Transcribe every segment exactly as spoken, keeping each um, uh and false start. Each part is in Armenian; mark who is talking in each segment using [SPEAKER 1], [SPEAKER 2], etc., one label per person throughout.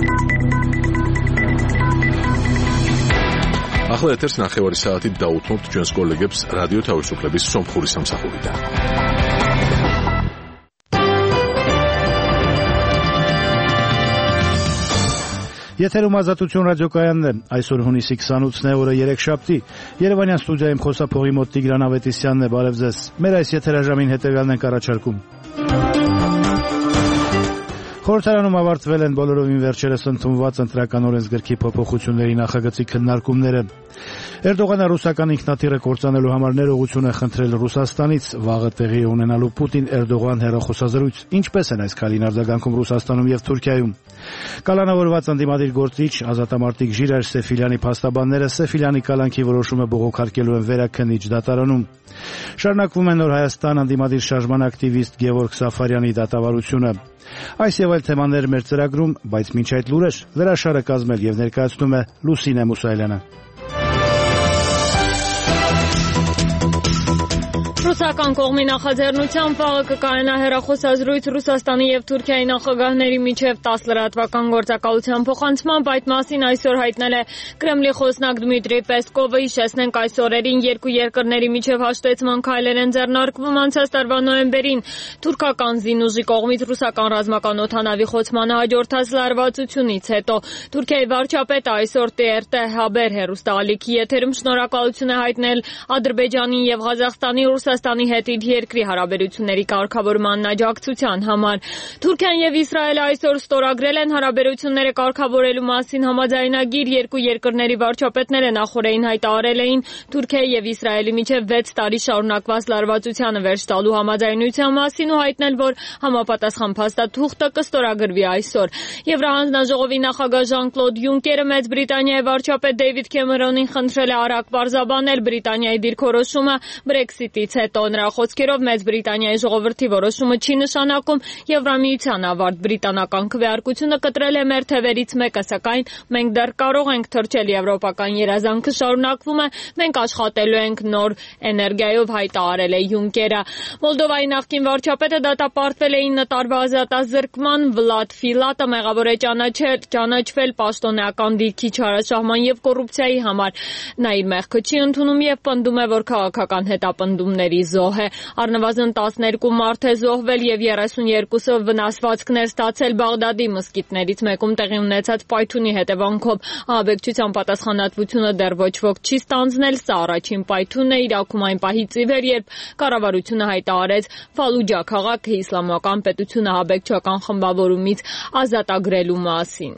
[SPEAKER 1] ახლა ეთერს ნახევარი საათით დაუთმობთ ჩვენს კოლეგებს რადიო თავისუფლების სომხური სამსახურიდან.
[SPEAKER 2] Եթերում ազատություն ռադիոկայանն է, այսօր հունիսի քսանութը օրը երեքշաբթի, Երևանյան ստուդիայում խոսափողի մոտ Տիգրան Ավետիսյանն է, բարև ձեզ, մեր այս եթերաժամին հետևյալն ենք առաջարկում. Խորհրդարանում ավարտվել են բոլորովին վերջերս ընդունված ընտրական օրենսգրքի փոփոխությունների նախագծի քննարկումները։ Էրդողանը ռուսական ինքնաթիռը կործանելու համար ներողություն է խնդրել Ռուսաստանից, վաղը տեղի է ունենալու Պուտին-Էրդողան հեռախոսազրույց, ինչպես են այս քայլին արձագանքում Ռուսաստանում եւ Թուրքիայում։ Կալանավորված ընդդիմադիր գործիչ ազատամարտիկ Ժիրայր Սեֆիլյանի փաստաբանները Սեֆիլյանի կալանքի որոշումը բողոքարկելու են վերաքննիչ դատարանում։ Շարունակվում է Նոր Հայաստան ընդդիմադիր շարժման ակտիվիստ Գևորգ Սաֆարյանի դատավարությունը։ Այս եւ այլ թեմաներ մեր ծրագրում, բայց մինչ այդ լուրեր հրաշարը կազմել եւ ներկայացնում է Լուսինե Մուսայելյանը։
[SPEAKER 3] Ռուսական կողմի նախաձեռնությամբ վաղը կկայանա հեռախոսազրույց Ռուսաստանի եւ Թուրքիայի նախագահների միջև տասը լրատվական գործակալության փոխանցմամբ, այդ մասին այսօր հայտնել է Կրեմլի խոսնակ Դմիտրի Պեսկովը։ Հիշեցնենք, այս օրերին երկու երկրների միջև հաշտեցման քայլեր են ձեռնարկվում։ Անցած տարվա նոյեմբերին թուրքական զինուժի կողմից ռուսական ռազմական օդանավի խոցմանը հաջորդած լարվածությունից հետո Թուրքիայի վարչապետը այսօր Տի Էր Տե Հաբեր հեռուստաալիքի եթերում շնորհակալություն է հայտնել Ադրբեջանի եւ Ղազախստանի Ռուսաստանի հետ իր երկրի հարաբերությունների կարգավորման աջակցության համար։ Թուրքիան եւ Իսրայելը այսօր ստորագրել են հարաբերությունները կարգավորելու մասին համաձայնագիր։ Երկու երկրների վարչապետները նախորդին հայտարարել էին Թուրքիայի եւ Իսրայելի միջև վեց տարի շարունակված լարվածությանը վերջ տալու համաձայնության մասին ու հայտնել, որ համապատասխան փաստաթուղթը կստորագրվի այսօր։ Եվրահանձնաժողովի նախագահ Ժան-Կլոդ Յունկերը Մեծ Բրիտանիայի վարչապետ Դեյվիդ Քեմերոնին խնդրել է արագ պարզաբանել Բրիտանիայի դիրքորոշումը Brexit-ից հետո։ Նրա խոսքերով Մեծ Բրիտանիայի ժողովրդի որոշումը չի նշանակում Եվրամիության ավարտ։ Բրիտանական քվեարկությունը կտրել է մեր թևերից մեկը, սակայն մենք դեռ կարող ենք թրջել եվրոպական երազանքը շարունակվում է, մենք աշխատելու ենք նոր էներգիայով, հայտարարել է Յունկերը։ Մոլդովայի նախկին վարչապետը դատապարտվել է ինը տարվա ազատազրկման, Վլադ Ֆիլատը մեղավոր է ճանաչել ճանաչվել պաշտոնեական դիրքի չարաշահման եւ կոռուպցիայի համար։ Նա իր մեղքը չի ընդունում եւ պնդում է, որ քաղաքական հետապնդումների զոհ է։ Առնվազն տասներկու մարդ է զոհվել եւ երեսունյոթը վնասվածքներ ստացել Բաղդադի մզկիթներից մեկում տեղի ունեցած պայթյունի հետևանքով։ Ահաբեկչության պատասխանատվությունը դեռ ոչ ոք չի ստանձնել։ Սա առաջին պայթյունն է Իրաքում այն պահից ի վեր, երբ կառավարությունը հայտարարեց Ֆալուջա քաղաքը իսլամական պետությունը ահաբեկչական խմբավորումից ազատագրելու մասին։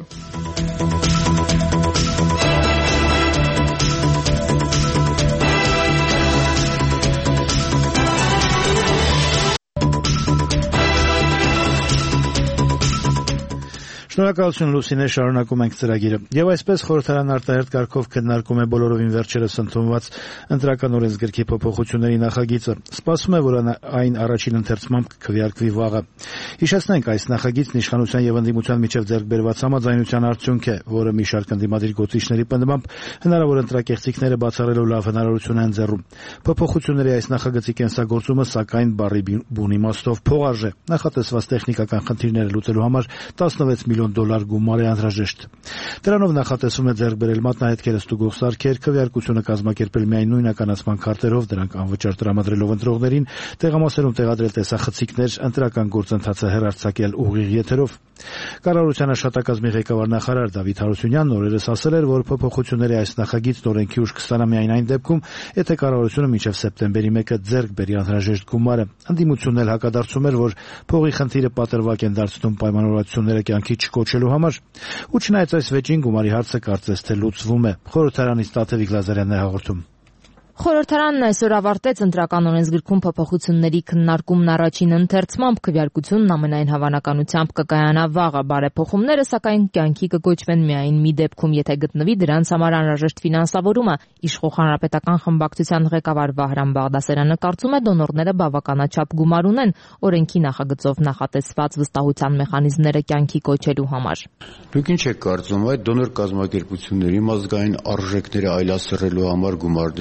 [SPEAKER 2] Շնորհակալություն Լուսինե, շարունակում ենք ծրագիրը։ Եվ այսպես խորհրդարան արտահերթ կարգով քննարկում է բոլորովին վերջերս ընդունված ընտրական օրենսգրքի փոփոխությունների նախագիծը։ Սպասվում է, որ այն առաջին ընթերցմամբ կքվեարկվի վաղը։ Հիշեցնենք, այս նախագիծն իշխանության եւ ընդդիմության միջև ձեռք բերված համաձայնության արդյունք է, որը մի շարք ընդդիմադիր գործիչների պնդմամբ հնարավոր ընտրակեղծիքները բացառելու լավ հնարավորություն է ընձեռում։ Փոփոխությունների այս նախագծի կենսագործումը, սակայն, բառի բուն իմաստով փողարժ է։ Նախատեսված տեխնիկական խնդիրները լուծելու համար տասնվեց միլիոն դոլար գումար է անհրաժեշտ։ Դրանով նախատեսվում է ձեռք բերել մատնահետքերը ստուգող սարքեր, քվեարկությունը կազմակերպել միայն նույնականացման քարտերով, դրանք անվճար տրամադրելով ընտրողներին, տեղամասերում տեղադրել տեսախցիկներ, ընտրական գործընթացը հեռարձակել ուղիղ եթերով։ Կառավարության աշխատակազմի ղեկավար նախարար Դավիթ Հարությունյանն օրերս ասել էր, որ փոփոխությունների այս նախագիծն օրենքի ուժ կստանա միայն այն դեպքում, եթե կառավարությունը մինչև սեպտեմբերի մեկը ձեռք բերի անհրաժեշտ գումարը։ Ընդդիմությունն էլ հակադարձում էր, որ փողի խնդիրը պատրվակ են դարձնում պայմանավորվածությունները կյանքի չկոչելու համար։ Ու չնայած այս վեճին գումարի հարցը կարծես թե լուծվում է։ Խորհրդարանից Տաթևիկ Լազարյանն է հաղորդում։
[SPEAKER 4] Խորհրդարանն այսօր ավարտեց ընտրական օրենսգրքում փոփոխությունների քննարկումն առաջին ընթերցմամբ, քվեարկությունն ամենայն հավանականությամբ կկայանա վաղը։ Բարեփոխումները, սակայն, կյանքի կկոչվեն միայն մի դեպքում, եթե գտնվի դրանց համար անհրաժեշտ ֆինանսավորումը։ Իշխող հանրապետական խմբակցության ղեկավար Վահրամ Բաղդասարյանը կարծում է, դոնորները բավականաչափ գումար ունեն օրենքի նախագծով նախատեսված վստահության մեխանիզմները կյանքի կոչելու համար։
[SPEAKER 5] Դուք ինչ եք կարծում, այդ դոնոր կազմակերպությունների ազգային արժեքները այլասերելու համար գումարներ կլինեն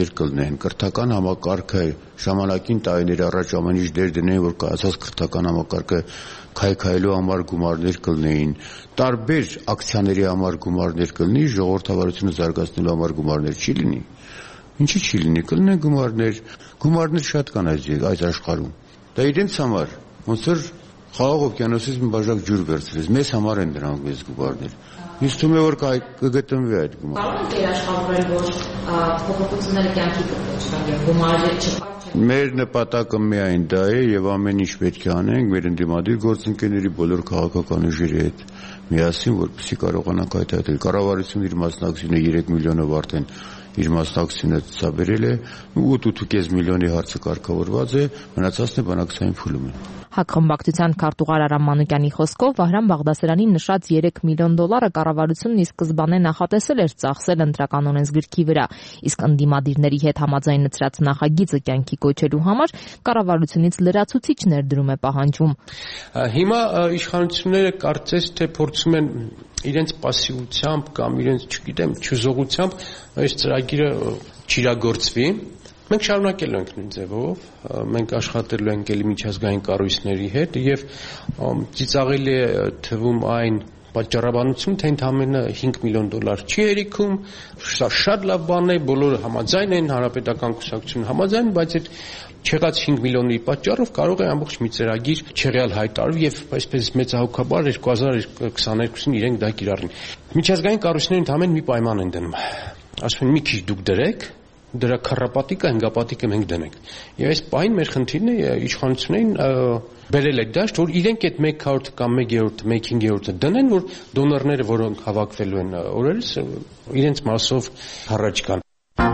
[SPEAKER 5] կլինեն, կրթական համակարգը ժամանակին տարիներ առաջ ամեն ինչ դեր դնեն, որ կայացած կրթական համակարգը քայքայելու համար գումարներ կլինեին, տարբեր ակցիաների համար գումարներ կլինի, ժողովրդավարությունը զարգացնելու համար գումարներ չի լինի։ Ինչի՞ չի լինի, կլինեն գումարներ, գումարներ շատ կան այս այս աշխարհում։ Դա իրենց համար, ոնց որ Խաղաղ օվկիանոսից մի բաժակ ջուր վերցրեց, մեզ համար են դրանք մեզ գումարներ։ Ինձ թվում է, որ կգտնվի այդ գումարը։
[SPEAKER 4] Կարող եք երաշխավորել, որ փոփոխությունները կյանքի կոչվեն եւ գումարը չկա։
[SPEAKER 5] Մեր նպատակը միայն դա է եւ ամեն ինչ պետք է անենք մեր ընդդիմադիր գործընկերների բոլոր քաղաքական ուժերի հետ միասին, որպեսզի կարողանանք այդ այդել։ Կառավարությունը իր մասնակցությունը երեք միլիոնով արդեն իր մասնակցությունը ցուցաբերել է, ութ ութ կես միլիոնի հարցը կարգավորված է, մնացածն է բանակցային փուլում է։
[SPEAKER 4] Հակխմբակցության քարտուղար Արամ Մանուկյանի խոսքով Վահրամ Բաղդասարյանի նշած երեք միլիոն դոլարը կառավարությունն ի սկզբանե նախատեսել էր ծախսել ընտրական օրենսգրքի վրա, իսկ ընդդիմադիրների հետ համաձայնեցրած նախագիծը կյանքի կոչելու համար կառավարությունից լրացուցիչ ներդրում է պահանջում։
[SPEAKER 6] Հիմա իշխանությունները կարծես թե փորձում են իրենց պասիվությամբ կամ իրենց, չգիտեմ, չուզողությամբ այս ծրագիրը չիրագործվի։ Մենք շարունակելու ենք նույն ձևով, մենք աշխատելու ենք ելի միջազգային կառույցների հետ եւ ծիծաղելի է թվում այն պատճառաբանություն, թե ընդամենը հինգ միլիոն դոլար չի հերիքում, սա շատ լավ բան է, բոլորը համաձայն են, հանրապետական կուսակցությունը համաձայն, բայց այդ չեղած հինգ միլիոնի պատճառով կարող է ամբողջ մի ծրագիր չեղյալ հայտարարվի եւ այսպես մեծահոգաբար երկու հազար քսաներկուսին իրենք դա կիրառեն։ Միջազգային կառույցները ընդամենը մի պայման են դնում։ Ասում են մի քիչ դուք դրեք, դրա քառապատիկը, հնգապատիկը մենք դնենք։ Եվ այս պահին մեր խնդիրն է իշխանություններին բերել այդ դաշտ, որ իրենք այդ մեկ քառորդը կամ մեկ երրորդը, մեկ հինգերորդը դնեն, որ դոնորները, որոնք հավաքվելու են օրերս, իրենց մասով առաջ գան։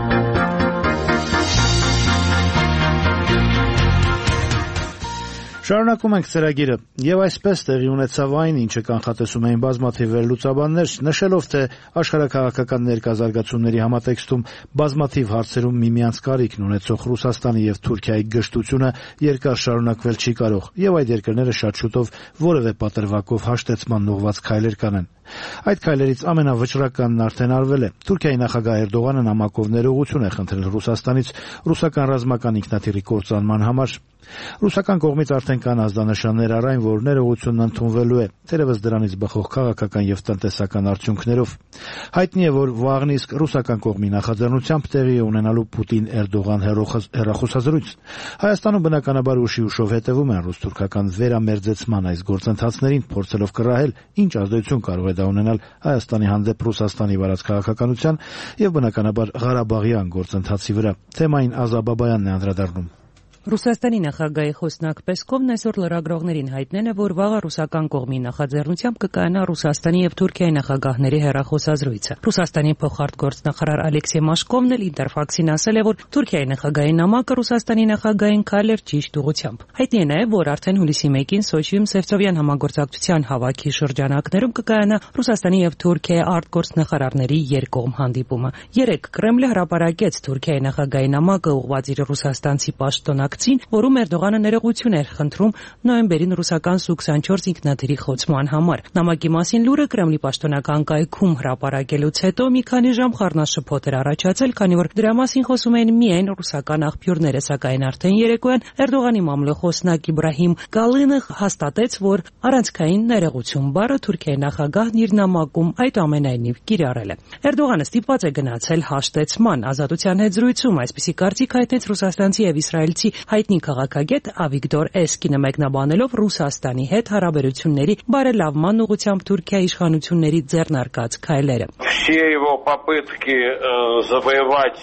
[SPEAKER 2] Շարունակում ենք ծրագիրը, եւ այսպես տեղի ունեցավ այն, ինչը կանխատեսում էին բազմաթիվ վերլուծաբաններ, նշելով, թե աշխարհաքաղաքական ներկայազարգացումների համատեքստում բազմաթիվ հարցերում միմյանց կարիքն ունեցող Ռուսաստանի եւ Թուրքիայի գժտությունը երկար շարունակվել չի կարող, եւ այդ երկրները շատ շուտով որևէ պատրվակով հաշտեցման ուղղված քայլեր կանեն։ Այդ քայլերից ամենավճռականն արդեն արվել է։ Թուրքիայի նախագահ Էրդողանը նամակով ներողություն է խնդրել Ռուսաստանից ռուսական ռազմական ինքնաթիռի կործանման համար։ Ռուսական կողմից արդեն կան ազդանշաններ առ այն, որ ներողությունն ընդունվելու է, թերևս դրանից բխող քաղաքական եւ տնտեսական արդյունքներով։ Հայտնի է, որ վաղն իսկ ռուսական կողմի նախաձեռնությամբ տեղի է ունենալու Պուտին-Էրդողան հեռախոսազրույց։ Հայաստանում բնականաբար ուշի ուշով հետևում են ռուս-թուրքական վերամերձեցման այս գործընթացներին, փորձելով կռահել, ինչ ազդեցություն կարող է դա ունենալ Հայաստանի հանդեպ Ռուսաստանի վարած քաղաքականության եւ բնականաբար Ղարաբաղյան գործընթացի վրա։ Թեմային Ազա Բաբայանն է անդրադառնում։
[SPEAKER 7] Ռուսաստանի նախագահի խոսնակ Պեսկովն այսօր լրագրողներին հայտնել է, որ վաղը ռուսական կողմի նախաձեռնությամբ կկայանա Ռուսաստանի եւ Թուրքիայի նախագահների հեռախոսազրույցը։ Ռուսաստանի փոխարտգործնախարար Ալեքսեյ Մաշկովն էլ Ինտերֆաքսին ասել է, որ Թուրքիայի նախագահի նամակը Ռուսաստանի նախագահին քայլ էր ճիշտ ուղղությամբ։ Հայտնի է նաեւ, որ արդեն հուլիսի մեկին Սոչիում Սևծովյան համագործակցության հավաքի շրջանակներում կկայանա Ռուսաստանի եւ Թուրքիայի արտգործնախարարների երկկողմ հանդիպումը։ Երեկ Կրեմլը հրապարակեց Թուրքիայի նախագահի նամակը ուղղված իր ռուսաստանցի պաշտոնյա որում Էրդողանը ներողություն էր խնդրում նոյեմբերին ռուսական Սու քսանչորս ինքնաթիռի խոցման համար։ Նամակի մասին լուրը Կրեմլի պաշտոնական կայքում հրապարակելուց հետո մի քանի ժամ խառնաշփոթ էր առաջացել, քանի որ դրա մասին խոսում էին միայն ռուսական աղբյուրները, սակայն արդեն երեկոյան Էրդողանի մամլոխոսնակ Իբրահիմ Կալինը հաստատեց, որ առանցքային ներողություն բառը Թուրքիայի նախագահն իր նամակում այդուամենայնիվ կիրառել է։ Էրդողանը ստիպված է գնացել հաշտեցման ազատության հետ զրույցում, այսպիսի կարծիք հայտնեց ռուսաստանցի եւ իսրայելցի հայտնի քաղաքագետ Ավիգդոր Էսկինը մեկնաբանելով Ռուսաստանի հետ հարաբերությունների բարելավման ուղղությամբ Թուրքիայի իշխանությունների ձեռնարկած քայլերը։
[SPEAKER 8] Все его попытки завоевать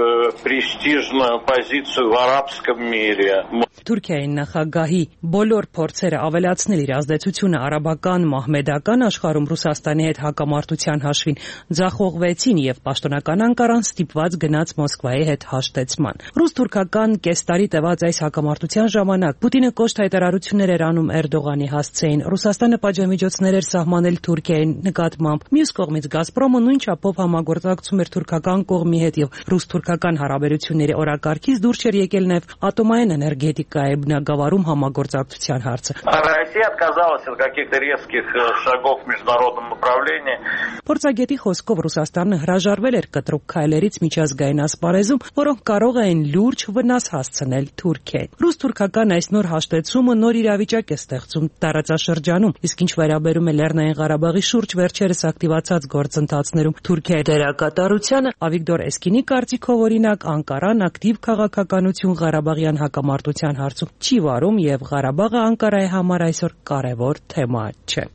[SPEAKER 8] престижную позицию в арабском мире.
[SPEAKER 7] Թուրքիայի նախագահի բոլոր փորձերը ավելացնել իր ազդեցությունը արաբական մահմեդական աշխարհում Ռուսաստանի հետ հակամարտության հաշվին ձախողվեցին եւ պաշտոնական Անկարան ստիպված գնաց Մոսկվայի հետ հաշտեցման։ Ռուս-թուրքական կես տարի տված այս հակամարտության ժամանակ Պուտինը կոշտ հայտարարություններ էր անում Էրդողանի հասցեին։ Ռուսաստանը պատժամիջոցներ էր սահմանել Թուրքիայի նկատմամբ։ Մյուս կողմից Գազպրոմը նույն չափով համագործակցում էր թուրքական կողմի հետ եւ ռուս-թուրքական հարաբերությունների օրակարգից դուրս էր եկել նաեւ ատոմային էներգետիկայի բնագավառում համագործակցության հարցը։
[SPEAKER 8] Россия отказалась от каких-то резких шагов в международном направлении.
[SPEAKER 7] Փորձագետի խոսքով Ռուսաստանը հրաժարվել էր կտրուկ քայլերից միջազգային ասպարեզում, որոնք կարող էին լուրջ վնաս հասցնել Թուրքիային։ Ռուս-թուրքական այս նոր հաշտեցումը նոր իրավիճակ է ստեղծում տարածաշրջանում, իսկ ինչ վերաբերում է Լեռնային Ղարաբաղի շուրջ վերջերս ակտիվացած գործընթացներում Թուրքիայի դերակատարությանը, Ավիգդոր Էսկինի կարծիքով օրինակ Անկարան ակտիվ քաղաքականություն Ղարաբաղյան հակամարտության հարցում չի վարում եւ Ղարաբաղը Անկարայի համար այսօր կարևոր թեմա չէ։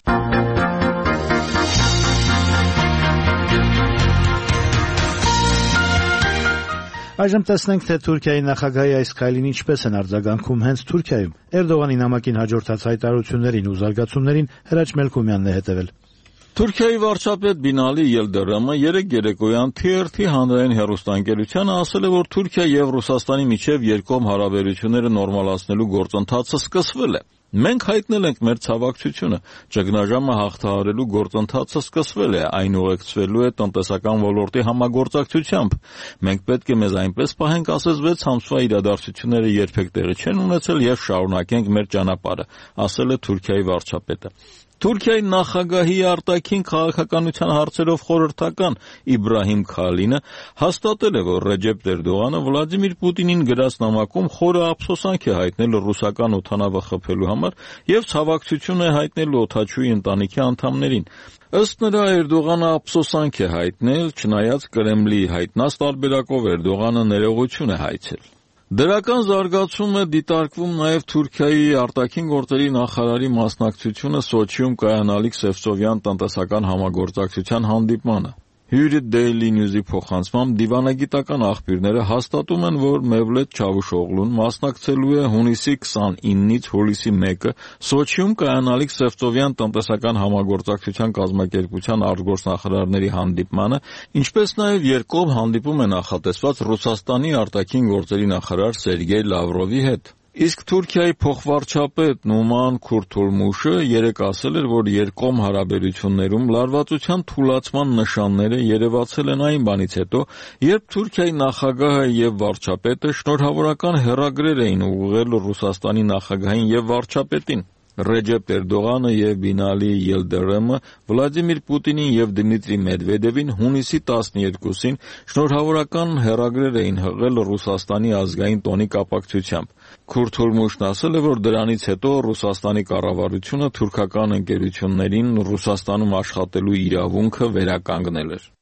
[SPEAKER 2] Այժմ տեսնենք, թե Թուրքիայի նախագահի այս քայլին ինչպես են արձագանքում հենց Թուրքիայում։ Էրդողանի նամակին հաջորդած հայտարարություններին ու զարգացումներին Հրաչ Մելքումյանն է հետևել։
[SPEAKER 9] Թուրքիայի վարչապետ Բինալի Ելդերեմը երեկ երեկոյան Թի Ար Թի հանրային հեռուստաընկերությանը ասել է, որ Թուրքիա եւ Ռուսաստանի միջև երկկողմ հարաբերությունները նորմալացնելու գործընթացը սկսվել է։ Մենք հայտնել ենք մեր ցավակցությունը, ճգնաժամը հաղթահարելու գործընթացը սկսվել է, այն ուղեկցվելու է տնտեսական ոլորտի համագործակցությամբ։ Մենք պետք է մեզ այնպես պահենք, ասես վեց ամսվա իրադարձությունները երբեք տեղի չեն ունեցել եւ շարունակենք մեր ճանապարհը, ասել է Թուրքիայի վարչապետը։ Թուրքիայի նախագահի արտաքին քաղաքականության հարցերով խորհրդական Իբրահիմ Քալինը հաստատել է, որ Ռեջեփ Էրդողանը Վլադիմիր Պուտինին գրած նամակում խորը ափսոսանք է հայտնել ռուսական օդանավը խփելու համար եւ ցավակցություն է հայտնել օդաչուի ընտանիքի անդամներին։ Ըստ նրա Էրդողանը ափսոսանք է հայտնել, չնայած Կրեմլի հայտնած տարբերակով Էրդողանը ներողություն է հայցել։ Դրական զարգացում է դիտարկվում նաև Թուրքիայի արտաքին գործերի նախարարի մասնակցությունը Սոչիում կայանալիք Սևծովյան տնտեսական համագործակցության հանդիպմանը։ Հյուրի Daily News-ի փոխանցմամբ դիվանագիտական աղբյուրները հաստատում են, որ Մևլեթ Չավուշօղլուն մասնակցելու է հունիսի քսանինից հուլիսի մեկը Սոչիում կայանալիք Սևծովյան տնտեսական համագործակցության կազմակերպության արտգործնախարարների հանդիպմանը, ինչպես նաև երկկողմ հանդիպում է նախատեսված Ռուսաստանի արտաքին գործերի նախարար Սերգեյ Լավրովի հետ։ Իսկ Թուրքիայի փոխվարչապետ Նուման Քուրթուլմուշը երեկ ասել էր, որ երկկողմ հարաբերություններում լարվածության թուլացման նշանները երևացել են այն բանից հետո, երբ Թուրքիայի նախագահը եւ վարչապետը շնորհավորական հեռագրեր էին ուղղել Ռուսաստանի նախագահին եւ վարչապետին։ Ռեջեփ Էրդողանը եւ Բինալի Ելդերեմը Վլադիմիր Պուտինին եւ Դմիտրի Մեդվեդևին հունիսի տասներկուսին շնորհավորական հեռագրեր էին հղել Ռուսաստանի ազգային տոնի կապակցությամբ։ Քուրթուլմուշն ասել է, որ դրանից հետո Ռուսաստանի կառավարությունը թուրքական ընկերություններին Ռուսաստանում աշխատելու իրավունքը վերականգնել էր։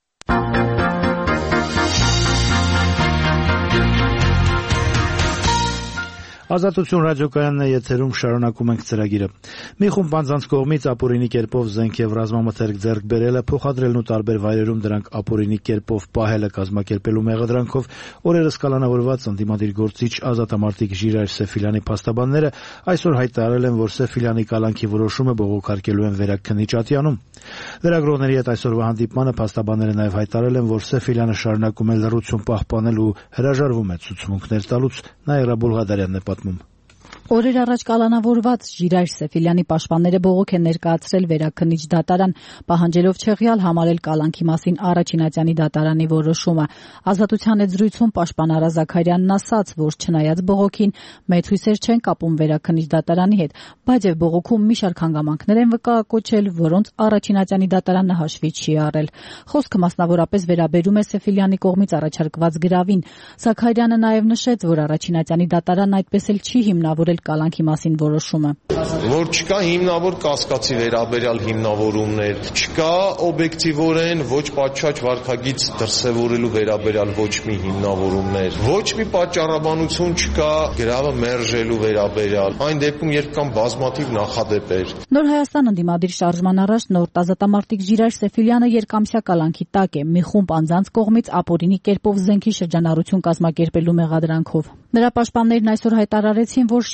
[SPEAKER 2] Ազատություն ռադիոկայանն է եթերում, շարունակում ենք ծրագիրը։ Մի խումբ անձանց կողմից ապօրինի կերպով զենք եւ ռազմամթերք ձեռք բերելը, փոխադրելն ու տարբեր վայրերում դրանք ապօրինի կերպով պահելը կազմակերպելու մեղադրանքով օրերս կալանավորված ընդդիմադիր գործիչ ազատամարտիկ Ժիրայր Սեֆիլյանի փաստաբանները այսօր հայտարարել են, որ Սեֆիլյանի կալանքի որոշումը բողոքարկելու են Վերաքննիչ ատյանում։ Լրագրողների հետ այսօրվա հանդիպմանը փաստաբանները նաև հայտարարել են, որ Սեֆիլյանը շարունակում է լռություն պահպանել ու հրաժարվում է ցուցմունքներ տալուց։ Նաիրա Բուլղադարյանն է պատմում։
[SPEAKER 10] Օրեր առաջ կալանավորված Ժիրայր Սեֆիլյանի պաշտպանները բողոք են ներկայացրել Վերաքննիչ դատարան, պահանջելով չեղյալ համարել կալանքի մասին Առաջինատյանի դատարանի որոշումը։ Ազատության հետ զրույցում պաշտպան Արա Զաքարյանն ասաց, որ չնայած բողոքին մեծ հույսեր չեն կապում Վերաքննիչ դատարանի հետ, բայց եւ բողոքում մի շարք հանգամանքներ են վկայակոչել, որոնց Առաջինատյանի դատարանը հաշվի չի առել։ Խոսքը մասնավորապես վերաբերում է Սեֆիլյանի կողմից առաջարկված գրավին։ Զաքարյանը նաեւ նշեց, որ Առաջինատյանի դատարանն այդպես էլ չի հիմնավորել կալանքի մասին որոշումը։
[SPEAKER 11] Որ չկա հիմնավոր կասկածի վերաբերյալ հիմնավորումներ, չկա օբյեկտիվորեն ոչ պատշաճ վարքագիծ դրսևորելու վերաբերյալ ոչ մի հիմնավորումներ, ոչ մի պատճառաբանություն չկա գրավը մերժելու վերաբերյալ, այն դեպքում երբ կան բազմաթիվ նախադեպեր։ Նոր
[SPEAKER 10] Հայաստան ընդդիմադիր շարժման առաջնորդ ազատամարտիկ Ժիրայր Սեֆիլյանը երկամսյա կալանքի տակ է մի խումբ անձանց կողմից ապօրինի կերպով զենքի շրջանառություն կազմակերպելու մեղադրանքով։ Նրա պաշտպաններն այսօր հայտարարեցին, որ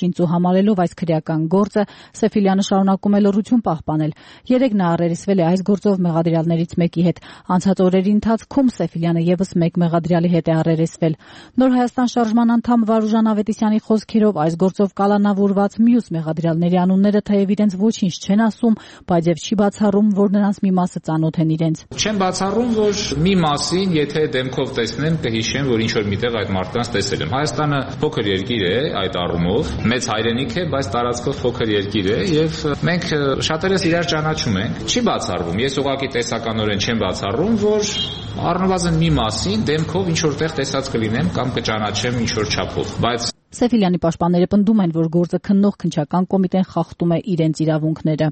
[SPEAKER 10] շինծու համարելով այս քրեական գործը, Սեֆիլյանը շարունակում է լռություն պահպանել։ Երեկ նա առերեսվել է այս գործով մեղադրյալներից մեկի հետ։ Անցած օրերի ընթացքում Սեֆիլյանը եւս մեկ մեղադրյալի հետ է առերեսվել։ Նոր Հայաստան շարժման անդամ Վարուժան Ավետիսյանի խոսքերով այս գործով կալանավորված մյուս մեղադրյալների անունները թեև իրենց ոչինչ չեն ասում, բայց եւ չի բացառում, որ նրանց մի մասը ծանոթ են իրենց։
[SPEAKER 12] Չեմ բացառում, որ մի մասին, եթե դեմքով տեսնեմ, կհիշեմ, որ ինչ որ միտեղ այդ մարդկանց տեսել եմ։ Հայաստանը փոքր երկիր է այդ առումով, մեծ հայրենիք է, բայց տարածքով փոքր երկիր է եւ մենք շատերս իրար ճանաչում ենք։ Չի բացառվում։ Ես ուղղակի տեսականորեն չեմ բացառում, որ առնվազն մի մասին դեմքով ինչ որտեղ տեսած կլինեմ կամ կճանաչեմ ինչ որ չափով, բայց
[SPEAKER 10] Սեֆիլյանի պաշտպանները պնդում են, որ գործը քննող քննչական կոմիտեն խախտում է իրենց իրավունքները։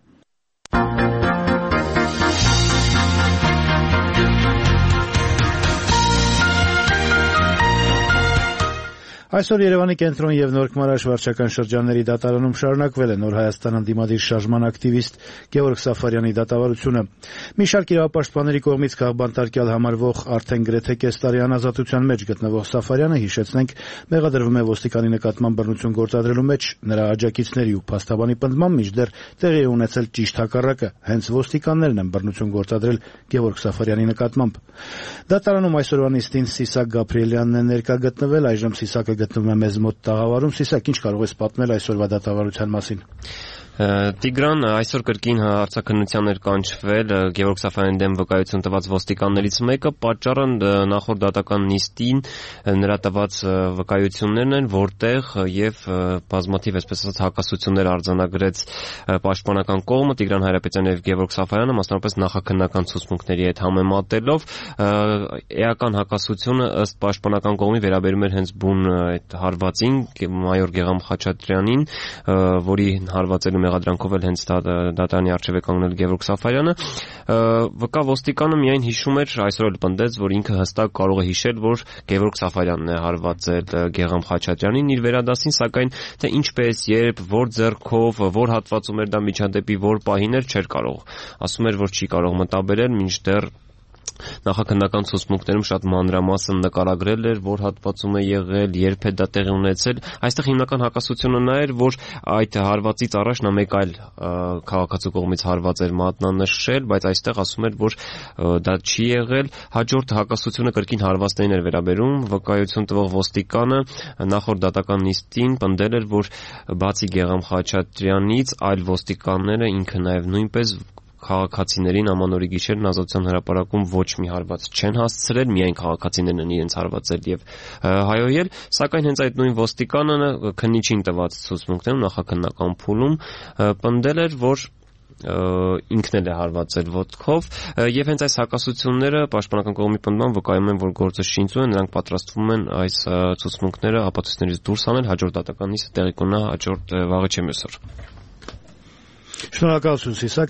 [SPEAKER 2] Այսօր Երևանի կենտրոն եւ Նորք-Մարաշ վարչական շրջանների դատարանում շարունակվել է Նոր Հայաստան ընդդիմադիր շարժման ակտիվիստ Գևորգ Սաֆարյանի դատավարությունը։ Մի շարք իրավապաշտպանների կողմից քաղբանտարկյալ համարվող արդեն գրեթե կես տարի անազատության մեջ գտնվող Սաֆարյանը, հիշեցնենք, մեղադրվում է ոստիկանի նկատմամբ բռնություն գործադրելու մեջ, նրա աջակիցների ու փաստաբանի պնդմամբ մինչդեռ տեղի է ունեցել ճիշտ հակառակը, հենց ոստիկաններն են բռնություն գործադրել Գևորգ Սաֆարյանի նկատմամբ։ Դատարանում այսօրվա նիստին Սիսակ Գաբրիելյանն է ներկա գտնվել, այժմ Սիսակը գտնվում է մեզ մոտ տաղավարում։ Սիսակ, ինչ կարող ես պատմել այսօրվա դատավարության մասին։
[SPEAKER 13] Տիգրան, այսօր կրկին հարցաքննության էր կանչվել Գևորգ Սաֆարյանի դեմ վկայություն տված ոստիկաններից մեկը, պատճառը նախորդ դատական նիստին նրա տված վկայություններն են, որտեղ եւ բազմաթիվ, այսպես ասած, հակասություններ արձանագրեց պաշտպանական կողմը, Տիգրան Հայրապետյանը եւ Գևորգ Սաֆարյանը, մասնավորապես նախաքննական ցուցմունքների հետ համեմատելով, էական հակասությունը ըստ պաշտպանական կողմի վերաբերում էր հենց բուն այդ հարվածին, մայոր Գեգամ Խաչատրյանին, որի հարվածելու մեղադրանքով էլ հենց դատարանի առջև է կանգնել Գևորգ Սաֆարյանը։ Վկա ոստիկանը միայն հիշում էր, այսօր էլ պնդեց, որ ինքը հստակ կարող է հիշել, որ Գևորգ Սաֆարյանն է հարվածել Գեգամ Խաչատրյանին իր վերադասին, սակայն թե ինչպես, երբ, որ ձեռքով, որ հատվածում էր դա միջադեպի որ պահին էր, չէր կարող։ Ասում էր, որ չի կարող մտաբերել, մինչդեռ նախաքննական ցուցմունքներում շատ մանրամասն նկարագրել էր, որ հատվածում է եղել, երբ է դա տեղի ունեցել։ Այստեղ հիմնական հակասությունը նա էր, որ այդ հարվածից առաջ նա մեկ այլ քաղաքացու կողմից հարված էր մատնանշել, բայց այստեղ ասում էր, որ դա չի եղել։ Հաջորդ հակասությունը կրկին հարվածներին էր վերաբերում, վկայություն տվող ոստիկանը նախորդ դատական նիստին պնդել էր, որ բացի Գեգամ Խաչատրյանից այլ ոստիկանները ինքը նաև նույնպես քաղաքացիներին ամանորի գիշերն ազատության հրապարակում ոչ մի հարված չեն հասցրել, միայն քաղաքացիներն են իրենց հարվածել եւ հայոյել, սակայն հենց այդ նույն ոստիկանը քննիչին տված ցուցմունքներում նախաքննական փուլում պնդել էր, որ ինքն էլ է հարվածել ոտքով եւ հենց այս հակասությունները պաշտպանական կողմի պնդման վկայում են, որ գործը շինծու է, նրանք պատրաստվում են այս ցուցմունքները ապացույցներից դուրս հանել, հաջորդ դատական նիստը տեղի կունենա հաջորդ վաղը չէ մյուսօր։
[SPEAKER 2] Շնորհակալություն, Սիսակ։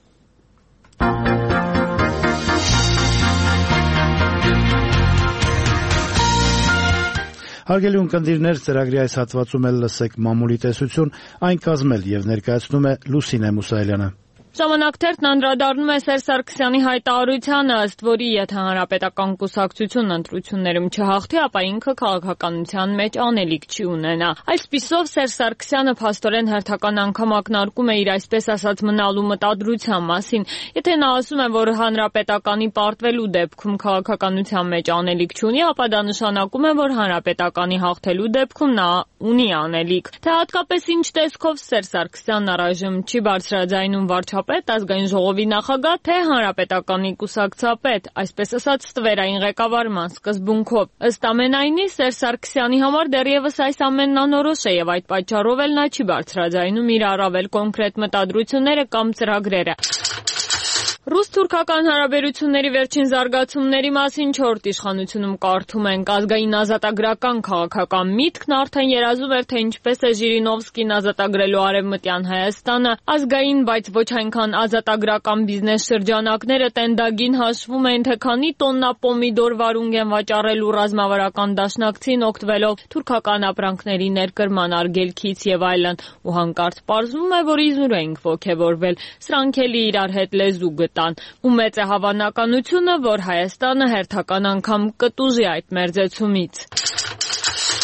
[SPEAKER 2] Հարգելի ունկնդիրներ, ծրագրի այս հատվածում էլ լսեք մամուլի տեսություն, այն կազմել եւ ներկայացնում է Լուսինե Մուսայելյանը։
[SPEAKER 3] Ժամանակթերթն անդրադառնում է Սերժ Սարգսյանի հայտարարությանը, ըստ որի եթե հանրապետական կուսակցությունն ընտրություններում չհաղթի, ապա ինքը քաղաքականության մեջ անելիք չի ունենա։ Այսպիսով Սերժ Սարգսյանը փաստորեն հերթական անգամ ակնարկում է իր այսպես ասած մնալու մտադրության մասին։ Եթե նա ասում է, որ հանրապետականի պարտվելու դեպքում քաղաքականության մեջ անելիք չունի, ապա դա նշանակում է, որ հանրապետականի հաղթելու դեպքում նա ունի անելիք։ Թե հատկապես ինչ տեսքով Սերժ Սարգսյանն առայժմ չի բարձրաձայնում վարչապետ, ազգային ժողովի նախագահ, թե հանրապետականի կուսակցապետ, այսպես ասած ստվերային ղեկավարման սկզբունքով։ Ըստ ամենայնի, Սերժ Սարգսյանի համար դեռևս այս ամենն անորոշ է եւ այդ պատճառով էլ նա չի բարձրաձայնում իր առավել կոնկրետ մտադրությունները կամ ծրագրերը։ Ռուս-թուրքական հարաբերությունների վերջին զարգացումների մասին չորրորդ իշխանությունում կարդում ենք, ազգային ազատագրական քաղաքական միտքն արդեն երազում էր, թե ինչպես է Ժիրինովսկին ազատագրելու Արևմտյան Հայաստանը, ազգային, բայց ոչ այնքան ազատագրական բիզնես շրջանակները տենդագին հաշվում են, թե քանի տոննա պոմիդոր վարունգ են վաճառելու ռազմավարական դաշնակցին օգտվելով թուրքական ապրանքների ներկրման արգելքից եւ այլն, ու հանկարծ պարզվում է, որ իզուր էինք ոգևորվել, սրանք էլի իրար հետ լեզու գտան, ու մեծ է հավանականությունը, որ Հայաստանը հերթական անգամ կտուժի այդ մերձեցումից։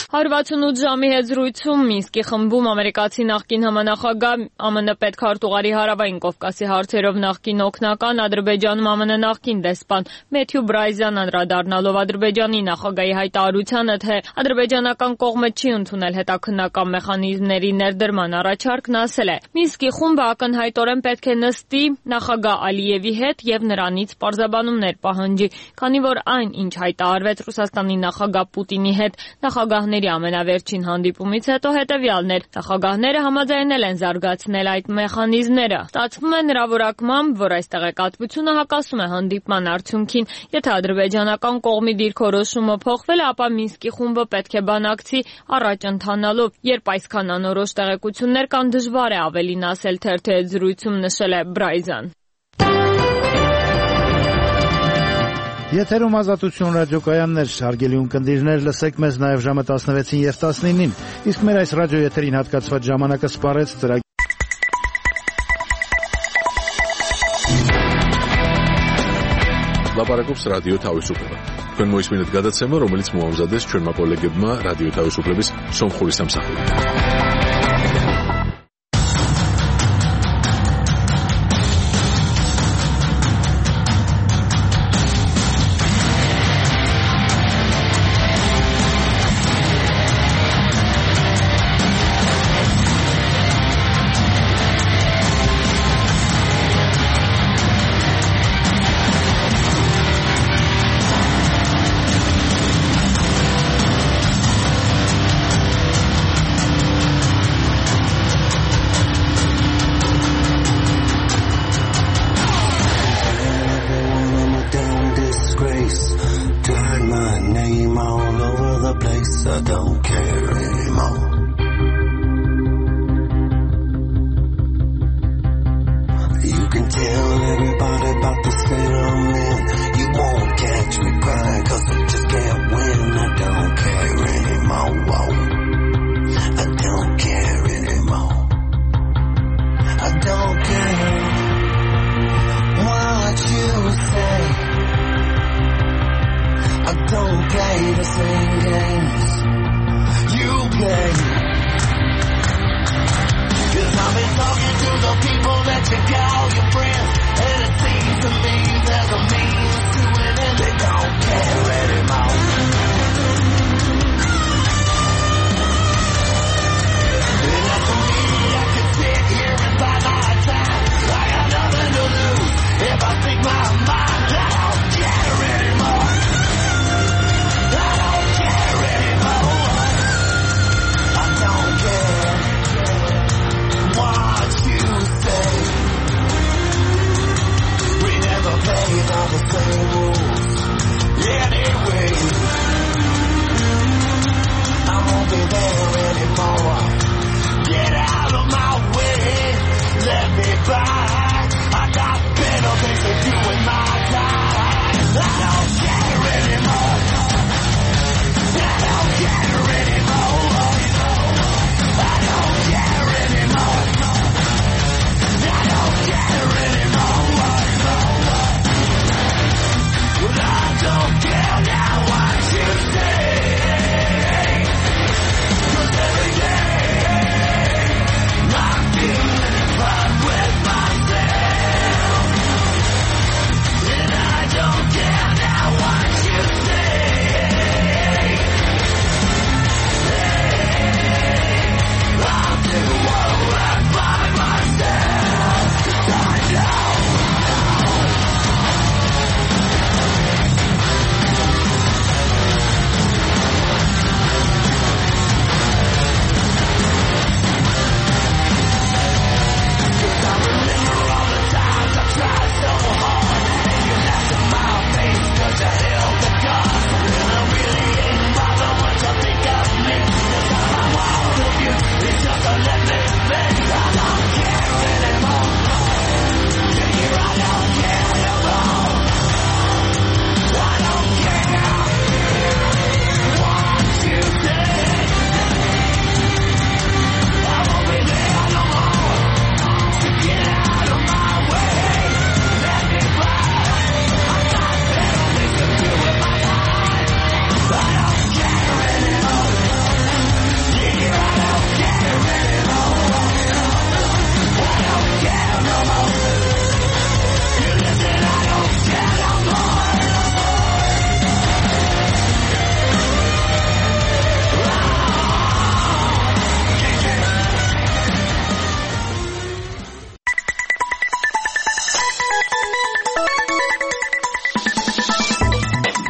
[SPEAKER 3] one sixty-eight ժամի հետ զրույցում Մինսկի խմբում ամերիկացի նախկին համանախագահ ԱՄՆ պետքարտուղարի հարավային Կովկասի հարցերով նախկին օգնական, Ադրբեջանում ԱՄՆ նախկին դեսպան Մեթյու Բրայզյան անդրադառնալով Ադրբեջանի նախագահի հայտարարությանը, թե ադրբեջանական կողմը չի ընդունել հետաքննական մեխանիզմների ներդրման առաջարկն, ասել է. Մինսկի խումբը ակնհայտորեն պետք է նստի նախագահ Ալիևի հետ եւ նրանից պարզաբանումներ պահանջի, քանի որ այն, ինչ հայտարարվեց Ռուսաստանի նախագահ Պուտինի հետ նախագահների ամենավերջին հանդիպումից հետո, հետևյալն էր. նախագահները համաձայնել են զարգացնել այդ մեխանիզմները։ Ստացվում է նրա որակմամբ, որ այս տեղեկատվությունը հակասում է հանդիպման արդյունքին։ Եթե ադրբեջանական կողմի դիրքորոշումը փոխվել է, ապա Մինսկի խումբը պետք է բանակցի առաջ ընթանալով։ Երբ այսքան անորոշ տեղեկություններ կան, դժվար է ավելին ասել, թերթի հետ զրույցում նշել է Բրայզան։
[SPEAKER 2] Եթերում Ազատություն ռադիոկայաններ, հարգելի ունկնդիրներ, լսեք մեզ նաև ժամը տասնվեցին եւ տասնինին, իսկ մեր այս ռադիոեթերին հատկացված ժամանակը սպառեց ծրագիրը
[SPEAKER 1] Լապարակոպս ռադիո თავისუფლება. Თქვენ მოისმინეთ გადაცემა, რომელიც მოამზადეს ჩვენმა კოლეგებმა რადიო თავისუფლების სომხური სამსახურიდან.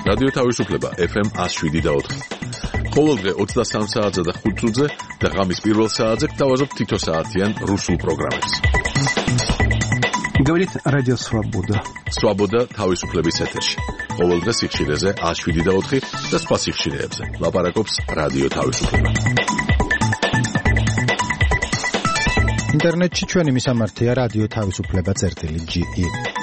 [SPEAKER 1] რადიო თავისუფლება ეფ ემ one oh seven და four. ყოველდღე ოცდასამ საათზე და ხუთ წუთზე და ღამის პირველ საათზე გთავაზობთ თითო საათიან რუსულ პროგრამებს.
[SPEAKER 14] Говорит Радио Свобода.
[SPEAKER 1] Свобода თავისუფლების ეთერში. ყოველდღე სიხშირეზე one oh seven და four და სხვა სიხშირეებზე. ლაპარაკობს რადიო თავისუფლება.
[SPEAKER 14] ინტერნეტში ჩვენი მისამართია რადიო თავისუფლება წერტილი ჯი ი.